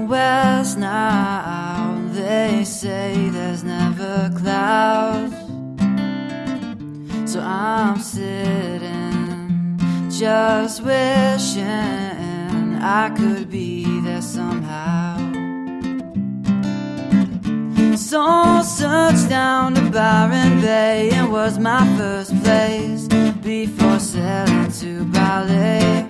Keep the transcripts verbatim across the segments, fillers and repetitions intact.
down west now, they say there's never clouds. So I'm sitting, just wishing I could be there somehow. So searched down to Byron Bay, it was my first place before sailing to ballet.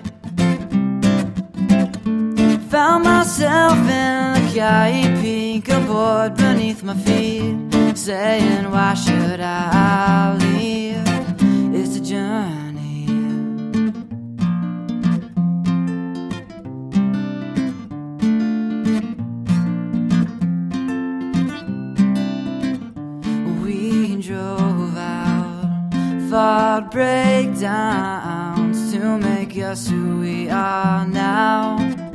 Found myself in the Cayenne Peak, a board beneath my feet, saying why should I leave? It's a journey. We drove out, fought breakdowns to make us who we are now.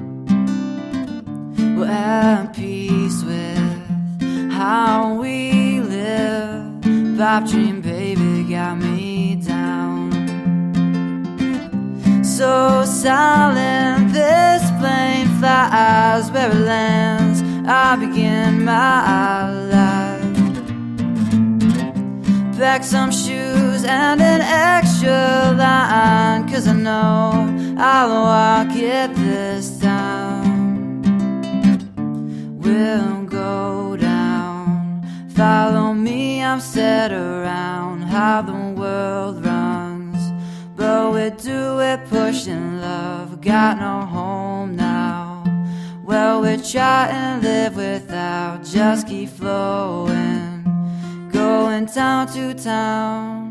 We're at peace with how we live. Pop dream baby got me down. So silent this plane flies, where it lands I begin my life. Pack some shoes and an extra line, 'cause I know I'll walk it this time. We'll go down, follow me, I'm set around how the world runs. But we do it pushing love, got no home now. Well, we try and live without, just keep flowing, going town to town.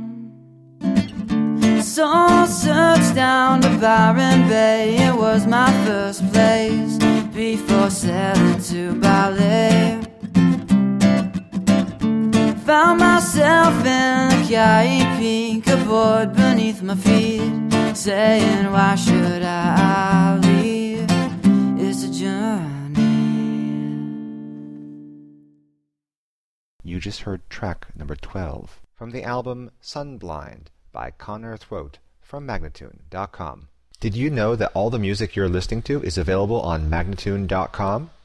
So searched down to Byron Bay, it was my first place before sailing to ballet. Found myself in the Cayenne Peak, a board beneath my feet, saying why should I leave? It's a journey. You just heard track number twelve from the album Sunblind by Connor Throat from Magnatune dot com. Did you know that all the music you're listening to is available on Magnatune dot com?